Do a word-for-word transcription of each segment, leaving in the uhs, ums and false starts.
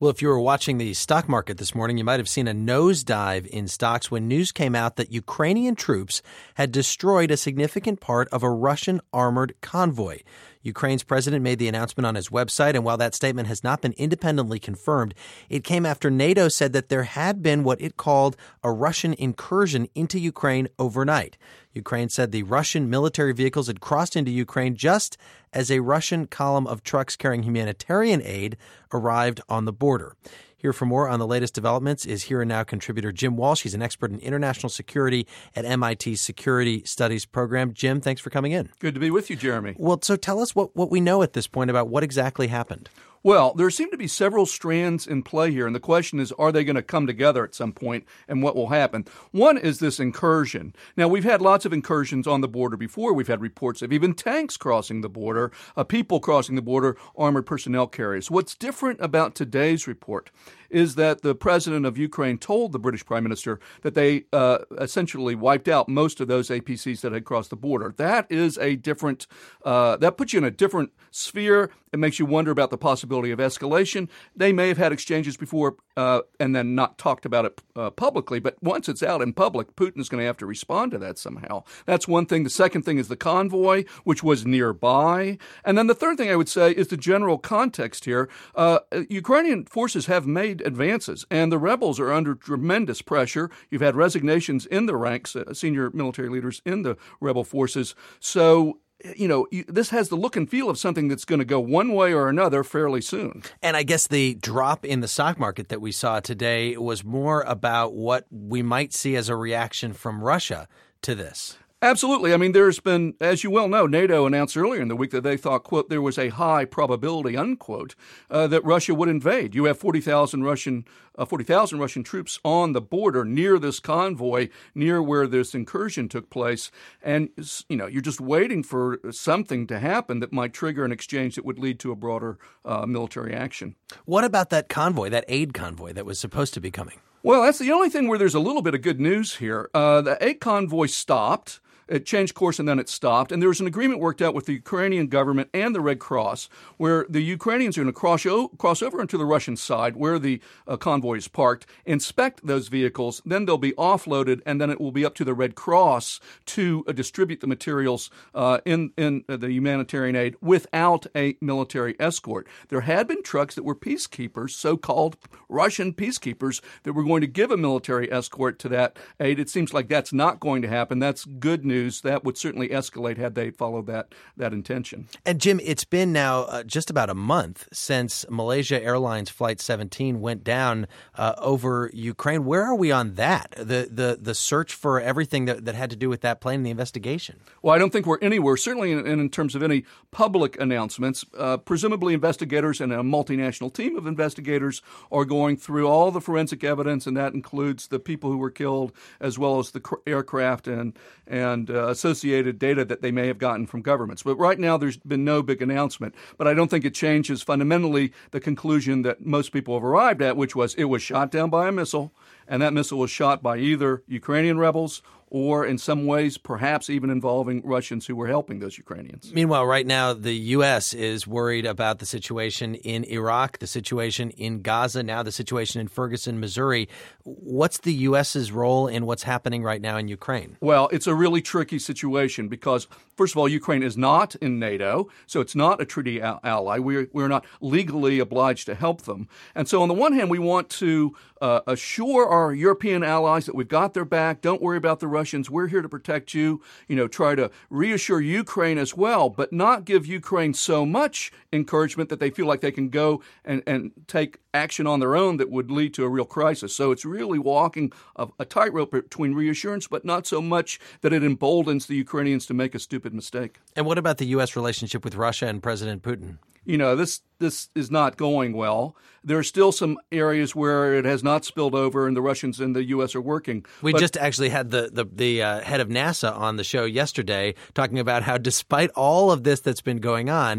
Well, if you were watching the stock market this morning, you might have seen a nosedive in stocks when news came out that Ukrainian troops had destroyed a significant part of a Russian armored convoy. Ukraine's president made the announcement on his website, and while that statement has not been independently confirmed, it came after NATO said that there had been what it called a Russian incursion into Ukraine overnight. Ukraine said the Russian military vehicles had crossed into Ukraine just as a Russian column of trucks carrying humanitarian aid arrived on the border. Here for more on the latest developments is Here and Now contributor Jim Walsh. He's an expert in international security at M I T's Security Studies program. Jim, thanks for coming in. Good to be with you, Jeremy. Well, so tell us what, what we know at this point about what exactly happened. Well, there seem to be several strands in play here, and the question is, are they going to come together at some point, and what will happen? One is this incursion. Now, we've had lots of incursions on the border before. We've had reports of even tanks crossing the border, uh, people crossing the border, armored personnel carriers. What's different about today's report is that the president of Ukraine told the British prime minister that they uh, essentially wiped out most of those A P Cs that had crossed the border. That is a different, uh, that puts you in a different sphere. It makes you wonder about the possibility of escalation. They may have had exchanges before uh, and then not talked about it uh, publicly, but once it's out in public, Putin's going to have to respond to that somehow. That's one thing. The second thing is the convoy, which was nearby. And then the third thing I would say is the general context here. Uh, Ukrainian forces have made advances, and the rebels are under tremendous pressure. You've had resignations in the ranks, uh, senior military leaders in the rebel forces. So, you know, this has the look and feel of something that's going to go one way or another fairly soon. And I guess the drop in the stock market that we saw today was more about what we might see as a reaction from Russia to this. Absolutely. I mean, there's been, as you well know, NATO announced earlier in the week that they thought, quote, there was a high probability, unquote, uh, that Russia would invade. You have forty thousand Russian uh, forty thousand Russian troops on the border near this convoy, near where this incursion took place. And, you know, you're just waiting for something to happen that might trigger an exchange that would lead to a broader uh, military action. What about that convoy, that aid convoy that was supposed to be coming? Well, that's the only thing where there's a little bit of good news here. Uh, the aid convoy stopped. It changed course and then it stopped. And there was an agreement worked out with the Ukrainian government and the Red Cross where the Ukrainians are going to cross, o- cross over into the Russian side where the uh, convoy is parked, inspect those vehicles, then they'll be offloaded, and then it will be up to the Red Cross to uh, distribute the materials uh, in, in uh, the humanitarian aid without a military escort. There had been trucks that were peacekeepers, so-called Russian peacekeepers, that were going to give a military escort to that aid. It seems like that's not going to happen. That's good news. That would certainly escalate had they followed that that intention. And Jim, it's been now uh, just about a month since Malaysia Airlines Flight seventeen went down uh, over Ukraine. Where are we on that? The the the search for everything that, that had to do with that plane and the investigation? Well, I don't think we're anywhere, certainly in, in terms of any public announcements. Uh, presumably investigators and a multinational team of investigators are going through all the forensic evidence, and that includes the people who were killed as well as the cr- aircraft and and Uh, associated data that they may have gotten from governments. But right now, there's been no big announcement. But I don't think it changes fundamentally the conclusion that most people have arrived at, which was it was shot down by a missile, and that missile was shot by either Ukrainian rebels or in some ways perhaps even involving Russians who were helping those Ukrainians. Meanwhile, right now, the U S is worried about the situation in Iraq, the situation in Gaza, now the situation in Ferguson, Missouri. What's the U S's role in what's happening right now in Ukraine? Well, it's a really tricky situation because, first of all, Ukraine is not in NATO, so it's not a treaty al- ally. We're, we're not legally obliged to help them. And so on the one hand, we want to uh, assure our European allies that we've got their back. Don't worry about the Russians. We're here to protect you. You know, try to reassure Ukraine as well, but not give Ukraine so much encouragement that they feel like they can go and, and take action on their own that would lead to a real crisis. So it's really walking a, a tightrope between reassurance, but not so much that it emboldens the Ukrainians to make a stupid mistake. And what about the U S relationship with Russia and President Putin? You know, this this is not going well. There are still some areas where it has not spilled over, and the Russians and the U S are working. We but, just actually had the the, the uh, head of NASA on the show yesterday talking about how despite all of this that's been going on,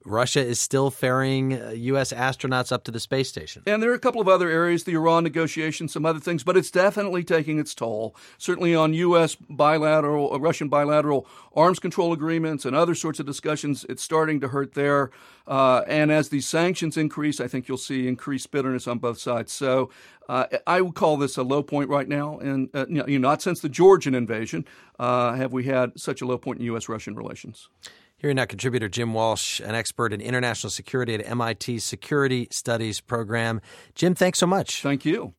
Russia is still ferrying U S astronauts up to the space station. And there are a couple of other areas, the Iran negotiations, some other things, but it's definitely taking its toll. Certainly on U S bilateral, Russian bilateral arms control agreements and other sorts of discussions, it's starting to hurt there. Uh, and as these sanctions increase, I think you'll see increased bitterness on both sides. So uh, I would call this a low point right now. And uh, you know, not since the Georgian invasion uh, have we had such a low point in U S Russian relations. Hearing now contributor Jim Walsh, an expert in international security at M I T's Security Studies program. Jim, thanks so much. Thank you.